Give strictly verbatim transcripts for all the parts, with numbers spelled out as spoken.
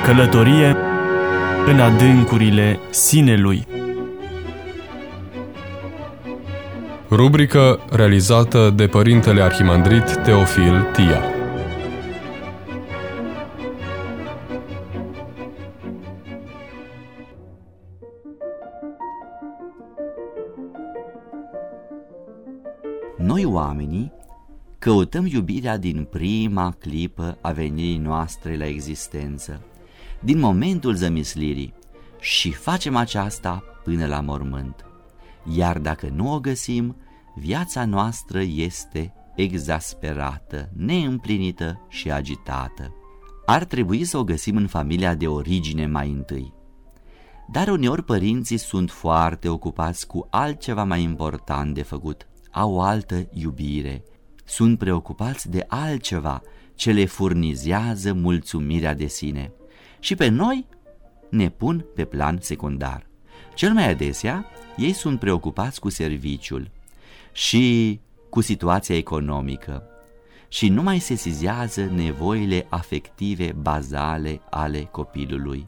Călătorie în adâncurile sinelui. Rubrică realizată de Părintele Arhimandrit Teofil Tia. Noi oamenii căutăm iubirea din prima clipă a venirii noastre la existență, din momentul zămislirii, și facem aceasta până la mormânt. Iar dacă nu o găsim, viața noastră este exasperată, neîmplinită și agitată. Ar trebui să o găsim în familia de origine mai întâi. Dar uneori părinții sunt foarte ocupați cu altceva mai important de făcut, au o altă iubire, sunt preocupați de altceva ce le furnizează mulțumirea de sine și pe noi ne pun pe plan secundar. Cel mai adesea, ei sunt preocupați cu serviciul și cu situația economică și nu mai sesizează nevoile afective bazale ale copilului.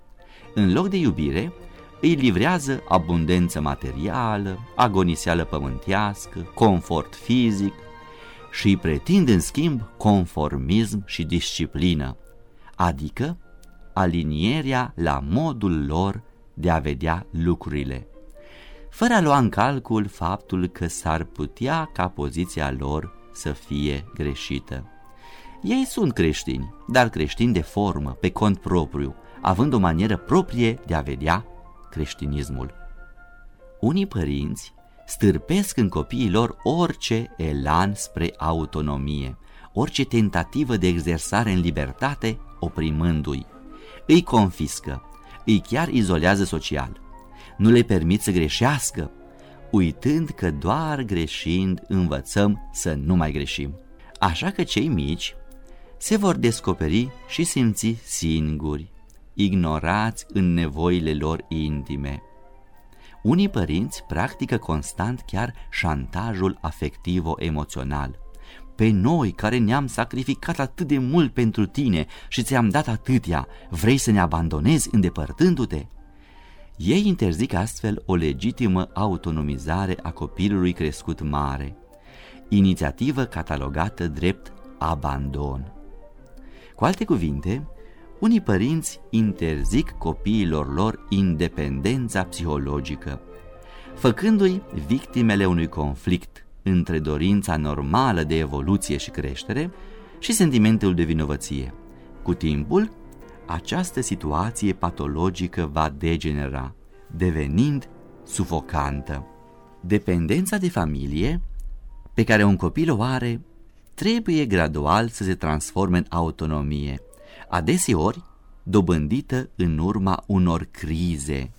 În loc de iubire, îi livrează abundență materială, agoniseală pământească, confort fizic și îi pretind în schimb conformism și disciplină, adică alinierea la modul lor de a vedea lucrurile, fără a lua în calcul faptul că s-ar putea ca poziția lor să fie greșită. Ei sunt creștini, dar creștini de formă, pe cont propriu, având o manieră proprie de a vedea creștinismul. Unii părinți stârpesc în copiii lor orice elan spre autonomie, orice tentativă de exersare în libertate, oprimându-i. Îi confiscă, îi chiar izolează social, nu le permit să greșească, uitând că doar greșind învățăm să nu mai greșim. Așa că cei mici se vor descoperi și simți singuri, ignorați în nevoile lor intime. Unii părinți practică constant chiar șantajul afectivo-emoțional. Pe noi care ne-am sacrificat atât de mult pentru tine și ți-am dat atâtea, vrei să ne abandonezi îndepărtându-te? Ei interzic astfel o legitimă autonomizare a copilului crescut mare, inițiativă catalogată drept abandon. Cu alte cuvinte, unii părinți interzic copiilor lor independența psihologică, făcându-i victimele unui conflict între dorința normală de evoluție și creștere și sentimentul de vinovăție. Cu timpul, această situație patologică va degenera, devenind sufocantă. Dependența de familie pe care un copil o are trebuie gradual să se transforme în autonomie, adeseori dobândită în urma unor crize,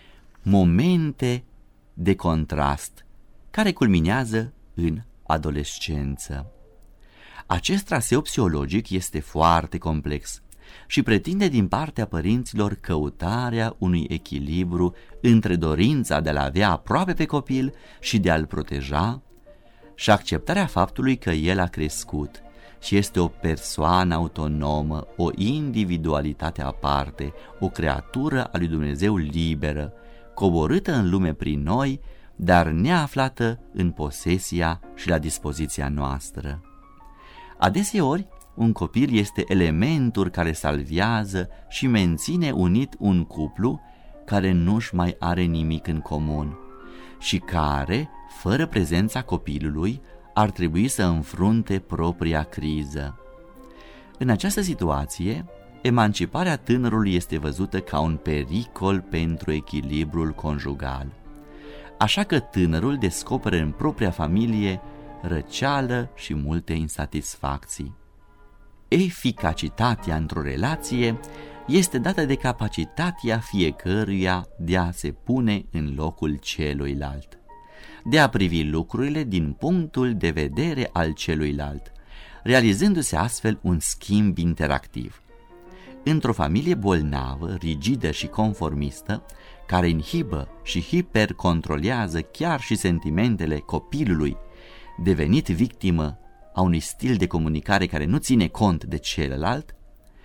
momente de contrast care culminează în adolescență. Acest traseu psihologic este foarte complex și pretinde din partea părinților căutarea unui echilibru între dorința de a-l avea aproape pe copil și de a-l proteja și acceptarea faptului că el a crescut și este o persoană autonomă, o individualitate aparte, o creatură a lui Dumnezeu liberă, coborâtă în lume prin noi, dar neaflată în posesia și la dispoziția noastră. Adeseori, un copil este elementul care salvează și menține unit un cuplu care nu-și mai are nimic în comun și care, fără prezența copilului, ar trebui să înfrunte propria criză. În această situație, emanciparea tânărului este văzută ca un pericol pentru echilibrul conjugal. Așa că tânărul descoperă în propria familie răceală și multe insatisfacții. Eficacitatea într-o relație este dată de capacitatea fiecăruia de a se pune în locul celuilalt, de a privi lucrurile din punctul de vedere al celuilalt, realizându-se astfel un schimb interactiv. Într-o familie bolnavă, rigidă și conformistă, care inhibă și hipercontrolează chiar și sentimentele copilului, devenit victimă a unui stil de comunicare care nu ține cont de celălalt,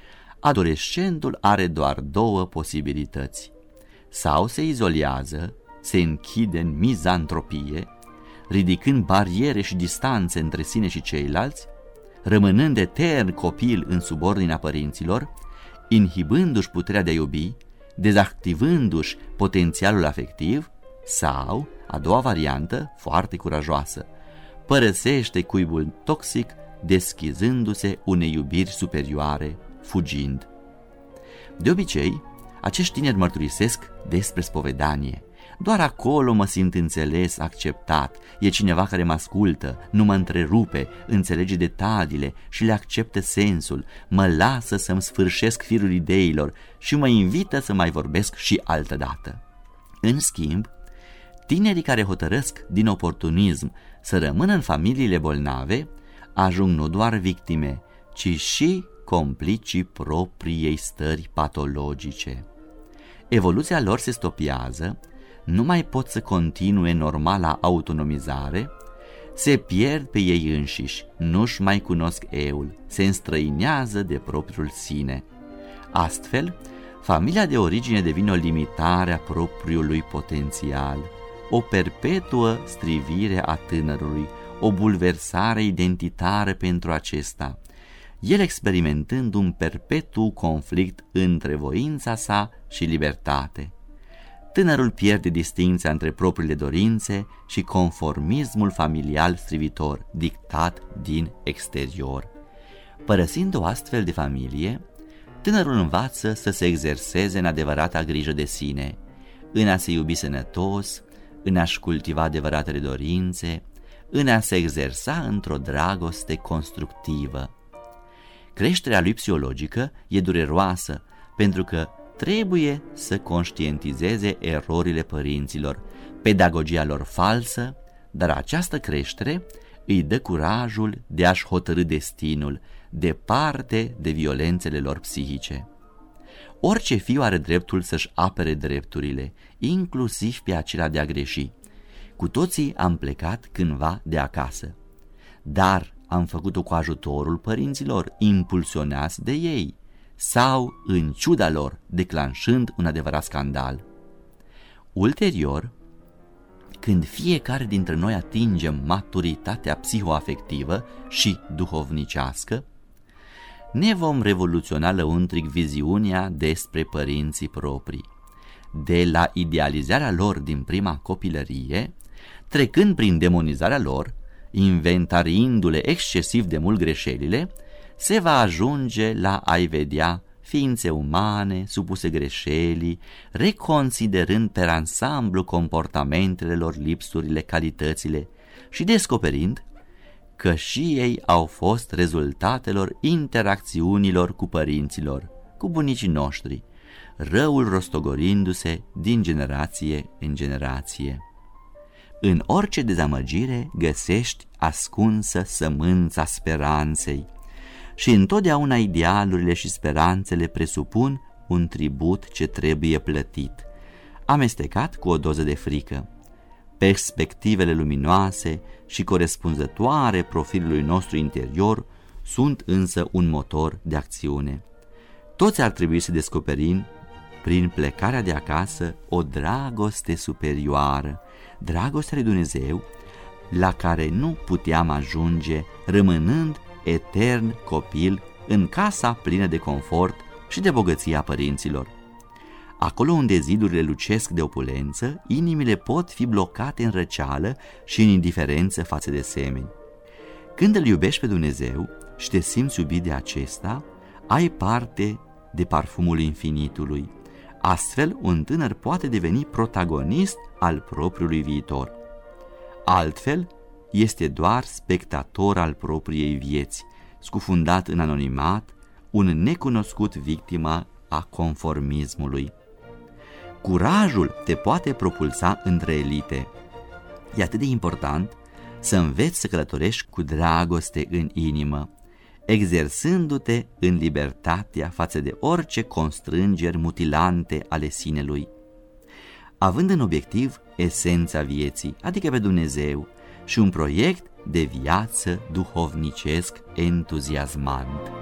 adolescentul are doar două posibilități. Sau se izolează, se închide în mizantropie, ridicând bariere și distanțe între sine și ceilalți, rămânând etern copil în subordinea părinților, inhibându-și puterea de a iubi, dezactivându-și potențialul afectiv, sau, a doua variantă, foarte curajoasă, părăsește cuibul toxic, deschizându-se unei iubiri superioare, fugind. De obicei, acești tineri mărturisesc despre spovedanie. Doar acolo mă simt înțeles, acceptat, e cineva care mă ascultă, nu mă întrerupe, înțelege detaliile și le acceptă sensul, mă lasă să-mi sfârșesc firul ideilor și mă invită să mai vorbesc și altădată. În schimb, tinerii care hotărăsc din oportunism să rămână în familiile bolnave ajung nu doar victime, ci și complicii propriei stări patologice. Evoluția lor se stopiază, nu mai pot să continue normala autonomizare, se pierd pe ei înșiși, nu-și mai cunosc eul, se înstrăinează de propriul sine. Astfel, familia de origine devine o limitare a propriului potențial, o perpetuă strivire a tânărului, o bulversare identitară pentru acesta, el experimentând un perpetu conflict între voința sa și libertate. Tânărul pierde distinția între propriile dorințe și conformismul familial strivitor, dictat din exterior. Părăsind o astfel de familie, tânărul învață să se exerseze în adevărata grijă de sine, în a se iubi sănătos, în a-și cultiva adevăratele dorințe, în a se exersa într-o dragoste constructivă. Creșterea lui psihologică e dureroasă, pentru că trebuie să conștientizeze erorile părinților, pedagogia lor falsă, dar această creștere îi dă curajul de a-și hotărî destinul, departe de violențele lor psihice. Orice fiu are dreptul să-și apere drepturile, inclusiv pe acela de a greși. Cu toții am plecat cândva de acasă, dar am făcut-o cu ajutorul părinților, impulsionați de ei, sau în ciuda lor, declanșând un adevărat scandal. Ulterior, când fiecare dintre noi atingem maturitatea psihoafectivă și duhovnicească, ne vom revoluționa lăuntric viziunea despre părinții proprii, de la idealizarea lor din prima copilărie, trecând prin demonizarea lor, inventariindu-le excesiv de mult greșelile, se va ajunge la a-i vedea ființe umane, supuse greșelii, reconsiderând per ansamblu comportamentele lor, lipsurile, calitățile și descoperind că și ei au fost rezultatelor interacțiunilor cu părinților, cu bunicii noștri, răul rostogolindu-se din generație în generație. În orice dezamăgire găsești ascunsă sămânța speranței și întotdeauna idealurile și speranțele presupun un tribut ce trebuie plătit, amestecat cu o doză de frică. Perspectivele luminoase și corespunzătoare profilului nostru interior sunt însă un motor de acțiune. Toți ar trebui să descoperim, prin plecarea de acasă, o dragoste superioară, dragostea lui Dumnezeu, la care nu puteam ajunge rămânând etern copil în casa plină de confort și de bogăția părinților. Acolo unde zidurile lucesc de opulență, inimile pot fi blocate în răceală și în indiferență față de semeni. Când îl iubești pe Dumnezeu și te simți iubit de acesta, ai parte de parfumul infinitului. Astfel, un tânăr poate deveni protagonist al propriului viitor. Altfel, este doar spectator al propriei vieți, scufundat în anonimat, un necunoscut victimă a conformismului. Curajul te poate propulsa între elite. E atât de important să înveți să călătorești cu dragoste în inimă, exersându-te în libertatea față de orice constrângeri mutilante ale sinelui, având în obiectiv esența vieții, adică pe Dumnezeu, și un proiect de viață duhovnicesc entuziasmant.